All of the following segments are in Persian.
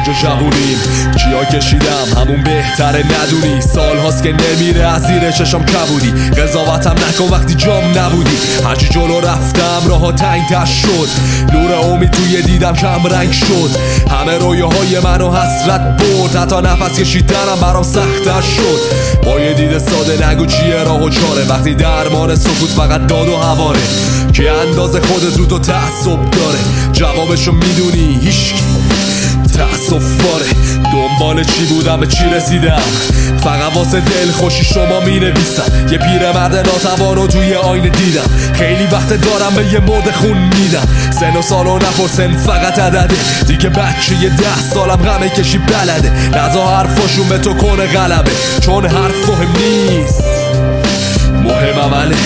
اینجا جوونیم، کیا کشیدم همون بهتره ندونی. سال هاست که نمیره از زیر چشم کبودی، قضاوتم نکن وقتی جام نبودی. هرچی جلو رفتم راه ها تنگ‌تر شد، نور امید توی دیدم کم رنگ شد. همه رویاهای منو حسرت برد، حتی نفس کشیدنم برام سخت‌تر شد. با یه دید ساده نگو چیه راه و چاره، وقتی درمان سکوت فقط داد و هواره. که اندازه خودت رو تو تعصب داره، جوابشو میدونی هیچکی تعصب باره. دنبال چی بودم به چی رسیدم، فقط واسه دل خوشی شما می نویسم. یه پیرمرد ناتوان رو توی آینه دیدم، خیلی وقت دارم به یه مرد خون میدم. سن و سالو نپرسن فقط عدده، دیگه بچه یه 10 سالم غمه کشی بلده. نزا حرفاشون به تو کنه غلبه، چون حرف مهم نیست، مهم عمله.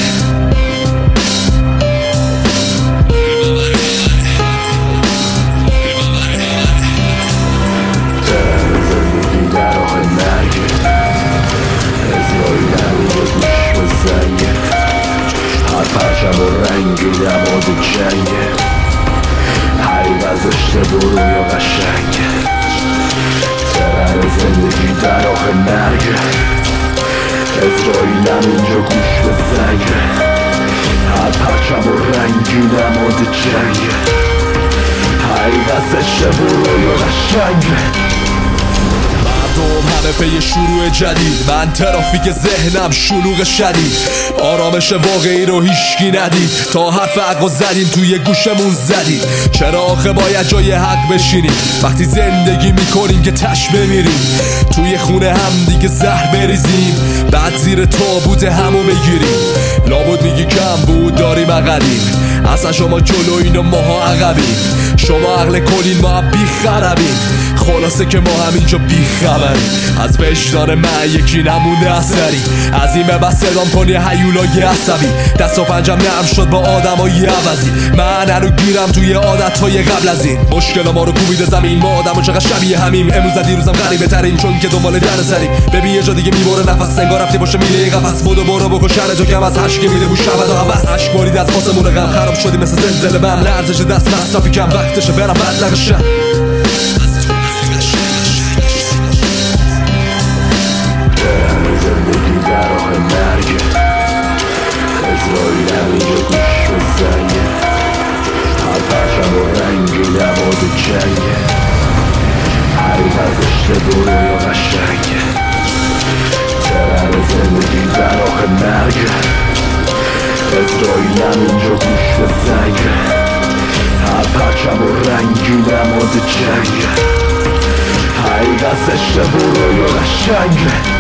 پرچم و رنگی نماد جنگه، حقیقت اشتباه یا قشنگه. ترر زندگی در آخه مرگه، اسرائیلم اینجا گوش به زنگه. هر پرچم و رنگی نماد جنگه، حقیقت اشتباه یا قشنگه. همه پی شروع جدید، من ترافیک ذهنم شلوغ شدید. آرامش واقعی رو هیچکی ندید، تا حرف حقو زدیم توی گوشمون زدید. چرا آخه باید جای حق بشینیم وقتی زندگی میکنیم که تش بمیریم؟ توی خونه هم دیگه زهر بریزیم، بعد زیر تابوت همو بگیریم. لابد میگی کم بود داریم عقبیم، اصلا شما جلو اینو ماها عقبیم. شما عقل کلین ما بیخربیم، خلاصه که ما همینجا بیخبریم. از وجدان من یکی نمونده اثری، از این به بس صدام کنی هیولای عصبی. دست و پنجم نرم شد با آدمای عوضی، من هنو گیرم توی عادتهای قبل از این. مشکل ما رو کوبیده زمین، ما آدم چقدر شبیه همیم. امروز دیروزم غریبه ترین، چون که دنبال در سریم. ببین یه جا دیگه میبره نفس، انگار رفتی باشه میله قفس. بودو برو بکن شهر تو کم از هشت که میده بو شبد و حوث. عشق بارید از آسمون غم، خراب شدیم مثل زلزله بم. لرزش دست مصرفی کم، وقتشه برم بدلق شهر. جنگه، حقیقت اشتباه یا قشنگه. ترر زندگی در آخه مرگه، اسرائیلم اینجا گوش به زنگه. هر پرچم و رنگی نماد جنگه، حقیقت اشتباه یا قشنگه.